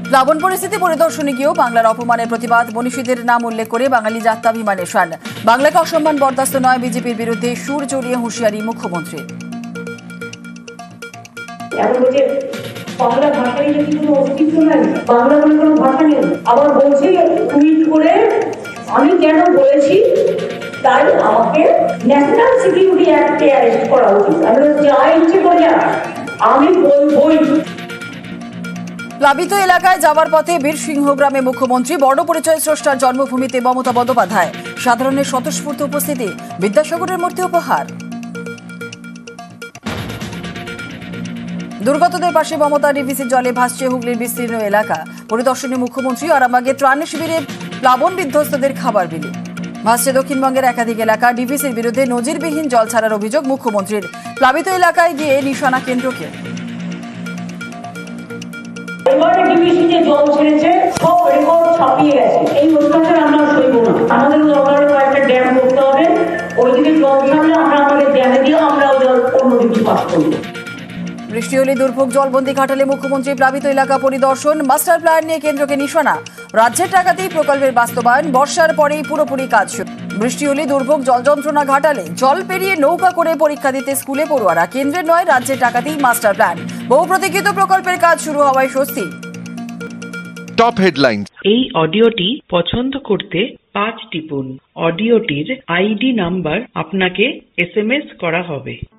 প্লাবন পরিস্থিতি পরিদর্শনে গিয়েও বাংলার অপমানের প্রতিবাদ, মনীষীদের নাম উল্লেখ করে বাঙালি জাত্যাভিমানের শান। বাংলাকে অসম্মান বরদাস্ত নয়, বিজেপির বিরুদ্ধে সুর চড়িয়ে হুঁশিয়ারি মুখ্যমন্ত্রী। বাংলা ভাষায় যদি কোনো অস্তিত্ব নাই, বাংলা বলে কোনো ভাষা নেই। আবার বলছি টুইট করে আমি কেন বলেছি তাই আমাকে ন্যাশনাল সিকিউরিটি অ্যাক্টে অ্যারেস্ট করা উচিত। আমি যা ইচ্ছে করে আমি বলবই। প্লাবিত এলাকায় যাওয়ার পথে বীরসিংহ গ্রামে মুখ্যমন্ত্রী, বড় পরিচয় স্রষ্টার জন্মভূমিতে মমতা বন্দ্যোপাধ্যায়, সাধারণের স্বতঃস্ফূর্ত উপস্থিতি, বিদ্যাসাগরের মূর্তি উপহার। দুর্গতদের পাশে মমতা, ডিভিসির জলে ভাসছে হুগলির বিস্তীর্ণ এলাকা। পরিদর্শনে মুখ্যমন্ত্রী, আরামবাগে ত্রাণ শিবিরে প্লাবন বিধ্বস্তদের খাবার বিলি। ভাসছে দক্ষিণবঙ্গের একাধিক এলাকা। ডিভিসির বিরুদ্ধে নজিরবিহীন জল ছাড়ার অভিযোগ মুখ্যমন্ত্রীর। প্লাবিত এলাকায় গিয়ে নিশানা কেন্দ্রকে। এবারে ডিভিসিতে জল ছেড়েছে, সব রেকর্ড ছাপিয়ে গেছে। এই অত্যাচার আমরা সইব না। আমাদের দরকার কয়েকটা ড্যাম করতে হবে। ওইদিকে জল ছাড়লে আমরা আমাদের ড্যামে দিয়ে আমরাও জল অন্যদিকে পাস করবো। বৃষ্টি হলে দুর্ভোগ জলবন্দী ঘাটালে মুখ্যমন্ত্রী, প্লাবিত এলাকা পরিদর্শন, মাস্টার প্ল্যান নিয়ে কেন্দ্রকে নিশানা। রাজ্যের টাকাতেই প্রকল্পের বাস্তবায়ন, বর্ষার পরেই পুরোপুরি কাজ শুরু। বৃষ্টি হলে দুর্ভোগ জল যন্ত্রণা ঘাটালে, জল পেরিয়ে নৌকা করে পরীক্ষা দিতে স্কুলে পড়ুয়ারা। কেন্দ্রের নয়, রাজ্যের টাকাতেই মাস্টার প্ল্যান। বহু প্রতীক্ষিত প্রকল্পের কাজ শুরু হওয়ায় স্বস্তি। Top headline. এই অডিওটি পছন্দ করতে 5 টিপুন। অডিওটির আইডি নাম্বার আপনাকে SMS করা হবে।